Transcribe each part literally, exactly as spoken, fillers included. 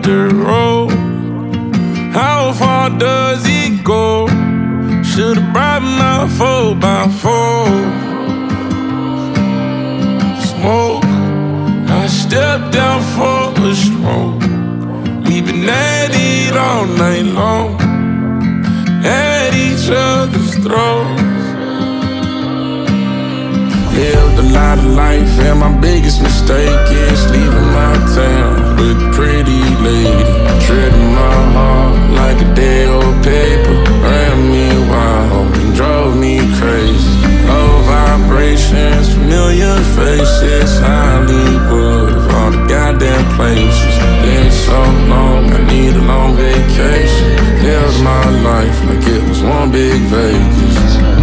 dirt road. How far does it go? Should've brought my four by four. Smoke, I stepped out for a smoke. We've been at it all night long, at each other's throats. Lived a lot of life, and my biggest mistake is leaving my town with a pretty lady. Treading my heart like a day old paper. Ran me wild and drove me crazy. Low vibrations, familiar faces. Hollywood of all the goddamn places. Been so long, I need a long vacation. Lived my life like it was one big Vegas.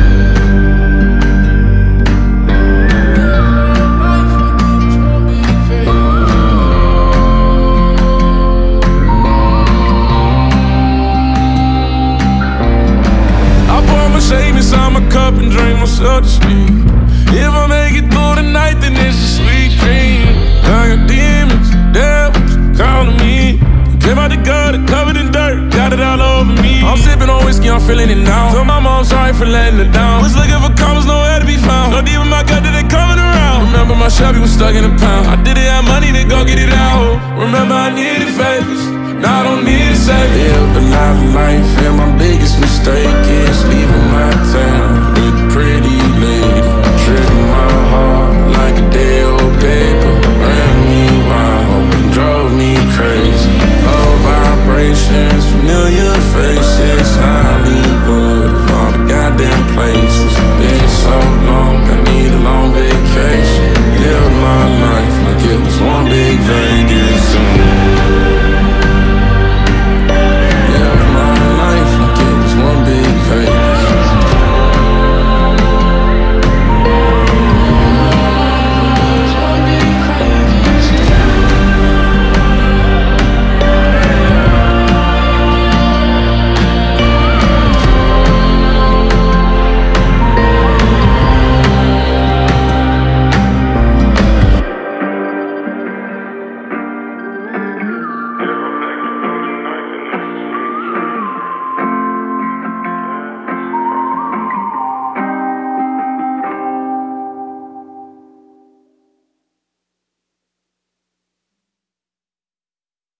Shake inside my cup and drink myself to sleep. If I make it through the night, then it's a sweet dream. I got demons, devils calling me. Came out the gutter, covered in dirt, got it all over me. I'm sipping on whiskey, I'm feeling it now. Told my mom sorry for letting her down. Was looking for commas, nowhere to be found. No deep in my gut that they coming around. Remember my Chevy was stuck in a pound. I didn't have money to go get it out. Remember I needed favors, now I don't need a savior. Lived a lot of life, and my biggest mistake is leaving my town.